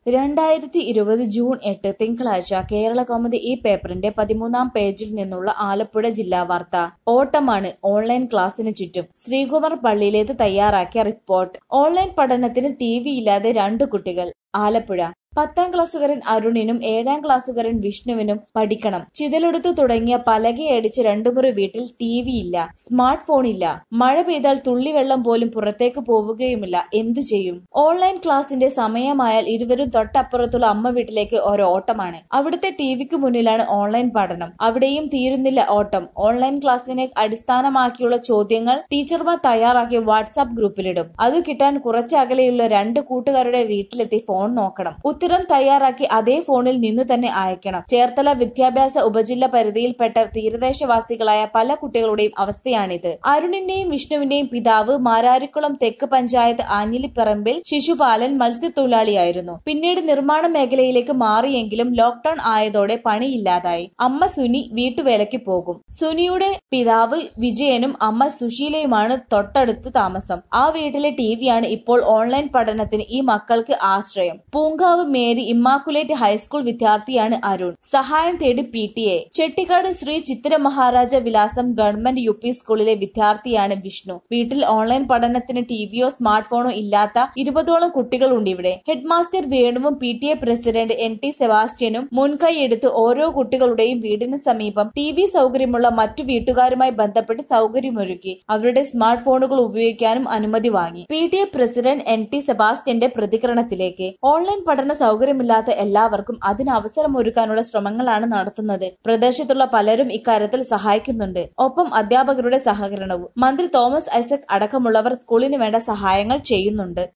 2020 June 8 തിങ്കളാഴ്ച കേരളകൗമുദി ഈ പേപ്പറിന്റെ 13-ാം പേജിൽ നിന്നുള്ള ആലപ്പുഴ ജില്ലാ വാർത്ത. ഓട്ടമാണ് ഓൺലൈൻ ക്ലാസിന് ചുറ്റും. ശ്രീകുമാർ പള്ളിയിലേത് തയ്യാറാക്കിയ റിപ്പോർട്ട്. ഓൺലൈൻ പഠനത്തിന് ടിവിയില്ലാതെ 2 കുട്ടികൾ. ആലപ്പുഴ. 10ാം ക്ലാസ്സുകാരൻ അരുണിനും 7ാം ക്ലാസ്സുകാരൻ വിഷ്ണുവിനും പഠിക്കണം. ചിതലെടുത്തു തുടങ്ങിയ പലകയടിച്ച് 2 മുറി വീട്ടിൽ ടിവിയില്ല, സ്മാർട്ട് ഫോണില്ല. മഴ പെയ്താൽ തുള്ളിവെള്ളം പോലും പുറത്തേക്ക് പോവുകയുമില്ല. എന്തു ചെയ്യും? ഓൺലൈൻ ക്ലാസിന്റെ സമയമായാൽ ഇരുവരും തൊട്ടപ്പുറത്തുള്ള അമ്മ വീട്ടിലേക്ക് ഒരോട്ടമാണ്. അവിടുത്തെ ടിവിക്ക് മുന്നിലാണ് ഓൺലൈൻ പഠനം. അവിടെയും തീരുന്നില്ല ഓട്ടം. ഓൺലൈൻ ക്ലാസിനെ അടിസ്ഥാനമാക്കിയുള്ള ചോദ്യങ്ങൾ ടീച്ചർമാർ തയ്യാറാക്കി വാട്സാപ്പ് ഗ്രൂപ്പിലിടും. അത് കിട്ടാൻ കുറച്ചകലെയുള്ള 2 കൂട്ടുകാരുടെ വീട്ടിലെത്തി ഫോൺ നോക്കണം. ഉത്തരം തയ്യാറാക്കി അതേ ഫോണിൽ നിന്നു തന്നെ അയക്കണം. ചേർത്തല വിദ്യാഭ്യാസ ഉപജില്ല പരിധിയിൽപ്പെട്ട തീരദേശവാസികളായ പല കുട്ടികളുടെയും അവസ്ഥയാണിത്. അരുണിന്റെയും വിഷ്ണുവിന്റെയും പിതാവ് മാരാരിക്കുളം തെക്ക് പഞ്ചായത്ത് ആഞ്ഞിലിപ്പറമ്പിൽ ശിശുപാലൻ മത്സ്യത്തൊഴിലാളിയായിരുന്നു. പിന്നീട് നിർമ്മാണ മേഖലയിലേക്ക് മാറിയെങ്കിലും ലോക്ക്ഡൌൺ ആയതോടെ പണിയില്ലാതായി. അമ്മ സുനി വീട്ടുവേലയ്ക്ക് പോകും. സുനിയുടെ പിതാവ് വിജയനും അമ്മ സുശീലയുമാണ് തൊട്ടടുത്ത് താമസം. ആ വീട്ടിലെ ടിവിയാണ് ഇപ്പോൾ ഓൺലൈൻ പഠനത്തിന് ഈ മക്കൾക്ക് ആശ്രയം. പൂങ്കാവ് മേരി ഇമ്മാക്കുലേറ്റ് ഹൈസ്കൂൾ വിദ്യാർത്ഥിയാണ് അരുൺ. സഹായം തേടി PTA. ചെട്ടിക്കാട് ശ്രീ ചിത്തിര മഹാരാജ വിലാസം ഗവൺമെന്റ് UP സ്കൂളിലെ വിദ്യാർത്ഥിയാണ് വിഷ്ണു. വീട്ടിൽ ഓൺലൈൻ പഠനത്തിന് ടിവിയോ സ്മാർട്ട് ഫോണോ ഇല്ലാത്ത 20ഓളം കുട്ടികളുണ്ട് ഇവിടെ. ഹെഡ് മാസ്റ്റർ വേണുവും PTA പ്രസിഡന്റ് NT സെബാസ്റ്റ്യനും മുൻകൈയെടുത്ത് ഓരോ കുട്ടികളുടെയും വീടിന് സമീപം ടിവി സൗകര്യമുള്ള മറ്റു വീട്ടുകാരുമായി ബന്ധപ്പെട്ട് സൗകര്യമൊരുക്കി. അവരുടെ സ്മാർട്ട് ഫോണുകൾ ഉപയോഗിക്കാനും അനുമതി വാങ്ങി. PTA പ്രസിഡന്റ് NT സെബാസ്റ്റ്യന്റെ പ്രതികരണത്തിലേക്ക്. ഓൺലൈൻ പഠന സൗകര്യമില്ലാത്ത എല്ലാവർക്കും അതിന് അവസരമൊരുക്കാനുള്ള ശ്രമങ്ങളാണ് നടത്തുന്നത്. പ്രദേശത്തുള്ള പലരും ഇക്കാര്യത്തിൽ സഹായിക്കുന്നുണ്ട്. ഒപ്പം അധ്യാപകരുടെ സഹകരണവും. മന്ത്രി തോമസ് ഐസക് അടക്കമുള്ളവർ സ്കൂളിന് വേണ്ട സഹായങ്ങൾ ചെയ്യുന്നുണ്ട്.